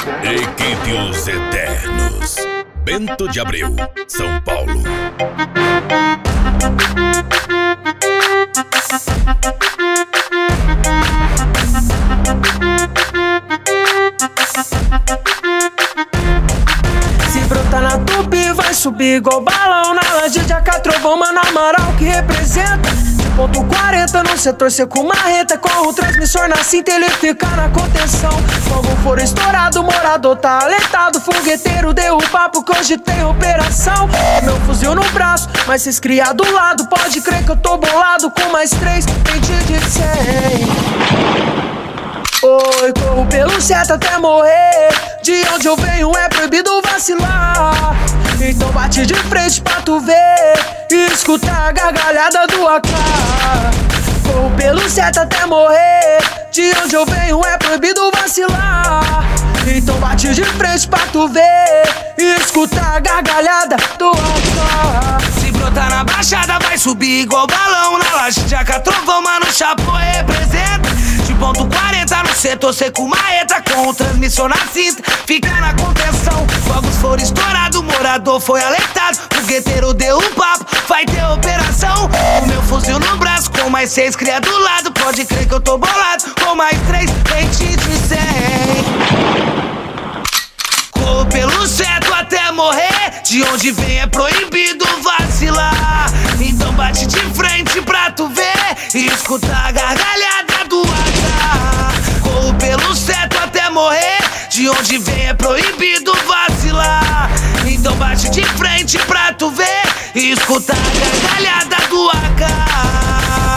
Equipe Os Eternos. Bento de Abreu, São Paulo. Se brotar na tupi, vai subir igual balão. Na laje de AK, trovão, mano, Amaral que representa. Ponto 40 no setor seco, marreta. Com o transmissor na cinta, ele fica na contenção. Fogo for estourado, morador tá alertado. Fogueteiro deu o papo que hoje tem operação. Meu fuzil no braço, mas cês cria do lado. Pode crer que eu tô bolado com mais 3 pente de 100. Oi, corro pelo certo até morrer. De onde eu venho é proibido vacilar. Então bate de frente pra tu ver e escutar a gargalhada do AK. Corro pelo certo até morrer. De onde eu venho é proibido vacilar. Então bate de frente pra tu ver e escutar a gargalhada do AK. Se brotar na baixada vai subir igual balão. Na laje de AK, trovão, mano, Chapo representa. De ponto 40 no setor seco, marreta. Com o transmissor na cinta, fica na contenção. Fogos foram estourados, morador foi alertado. Fogueteiro deu um papo, vai ter operação. O meu fuzil no braço, com mais 6 cria do lado. Pode crer que eu tô bolado, com mais 3 pente de 100. Corro pelo certo até morrer. De onde vem é proibido vacilar. Então bate de frente pra tu ver e escutar a gargalhada do AK. Corro pelo certo até morrer. De onde vem é proibido vacilar. Então bate de frente pra tu ver e escutar a gargalhada do AK.